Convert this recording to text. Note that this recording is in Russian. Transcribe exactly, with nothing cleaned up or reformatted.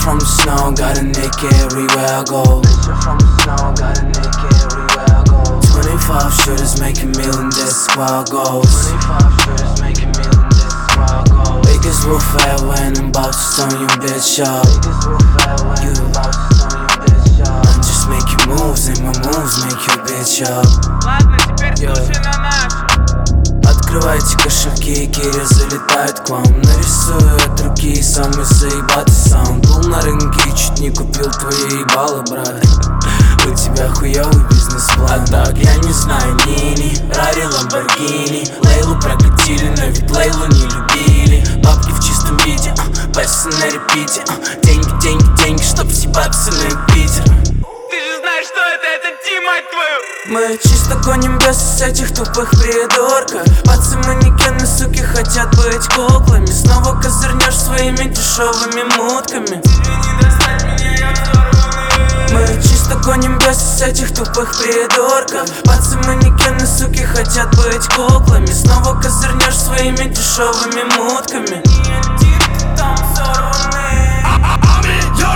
from the snow, got a naked everywhere I go. Picture from the snow, got a naked everywhere I go. Twenty-five shooters making million, that's why I go. Twenty-five shooters making million, that's why I go. Biggest wolf ever and I'm about to stone you bitch up. Biggest wolf ever and I'm about to stone you bitch up. I'm just making moves and my moves make you bitch up. Ладно, теперь слушай на наш. Открывайте кошельки, Киря залетает к вам. Нарисую от руки самый заебатый саунд. Был на рынке и чуть не купил твои ебало, брат. У тебя хуёвый бизнес-план. А так я не знаю, Нини, Рари, Ламборгини. Лейлу прокатили, но ведь Лейлу не любили. Бабки в чистом виде, а, басы на репите, а, деньги, деньги, деньги, чтоб съебаться на Юпитер. Ты же знаешь, что это, это Ди, мать твою. Мы чисто гоним без этих тупых придурков. Пацы-манекены, суки, хотят быть куклами. Снова козырнешь своими дешевыми мутками. Тебе не достать меня, я взорванный. Мы чисто гоним без этих тупых придурков. Пацы-манекены, суки, хотят быть куклами. Снова козырнешь своими дешевыми мутками.